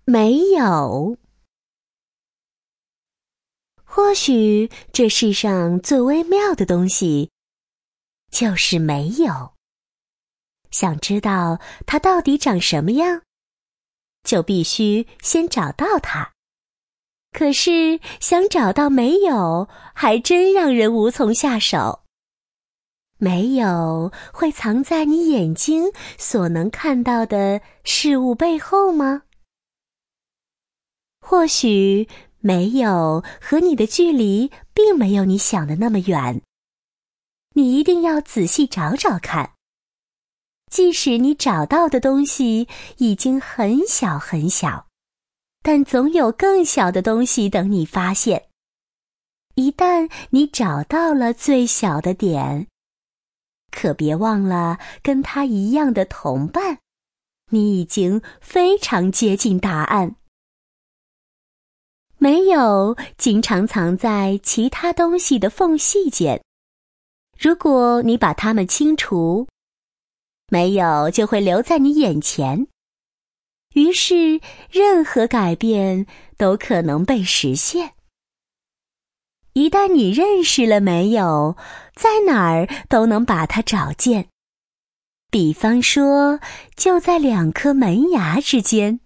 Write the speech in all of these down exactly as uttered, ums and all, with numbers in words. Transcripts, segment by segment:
没有。或许这世上最微妙的东西就是没有。想知道它到底长什么样，就必须先找到它。可是想找到没有，还真让人无从下手。没有会藏在你眼睛所能看到的事物背后吗？或许没有和你的距离并没有你想的那么远。你一定要仔细找找看。即使你找到的东西已经很小很小，但总有更小的东西等你发现。一旦你找到了最小的点，可别忘了跟它一样的同伴，你已经非常接近答案。没有经常藏在其他东西的缝隙间，如果你把它们清除，没有就会留在你眼前，于是任何改变都可能被实现。一旦你认识了没有，在哪儿都能把它找见。比方说，就在两颗门牙之间，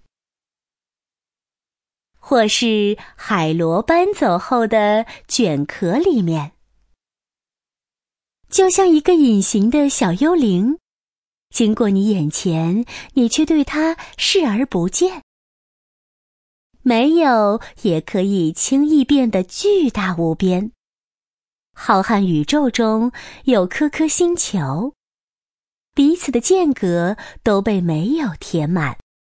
或是海螺搬走后的卷壳里面。就像一个隐形的小幽灵，经过你眼前，你却对它视而不见。没有也可以轻易变得巨大无边。浩瀚宇宙中有颗颗星球，彼此的间隔都被没有填满。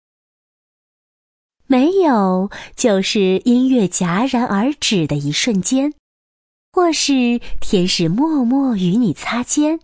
没有就是音乐戛然而止的一瞬间，或是天使默默与你擦肩。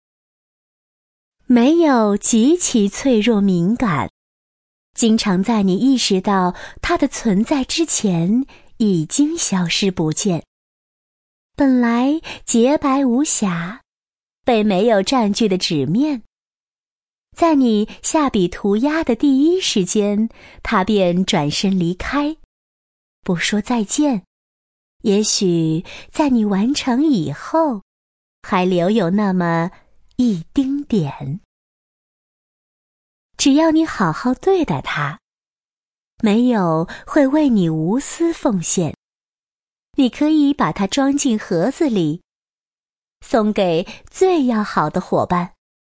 没有极其脆弱敏感，经常在你意识到它的存在之前已经消失不见。本来洁白无瑕，被没有占据的纸面，在你下笔涂鸦的第一时间，它便转身离开，不说再见。也许在你完成以后，还留有那么一丁点。只要你好好对待它，没有会为你无私奉献。你可以把它装进盒子里，送给最要好的伙伴。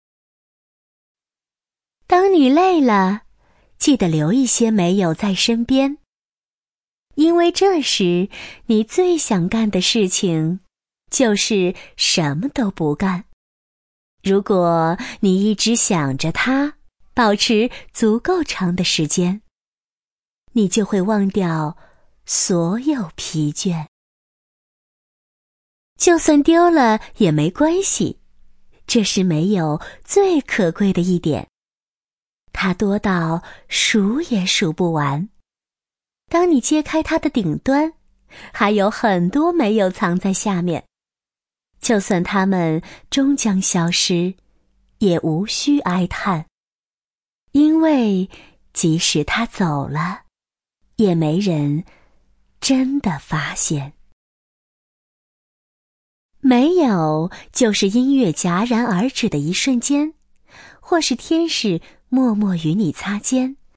当你累了，记得留一些没有在身边，因为这时你最想干的事情就是什么都不干。如果你一直想着它，保持足够长的时间，你就会忘掉所有疲倦。就算丢了也没关系，这是没有最可贵的一点，它多到数也数不完。当你揭开它的顶端，还有很多没有藏在下面。就算它们终将消失，也无需哀叹，因为即使它走了，也没人真的发现。没有就是音乐戛然而止的一瞬间，或是天使默默与你擦肩。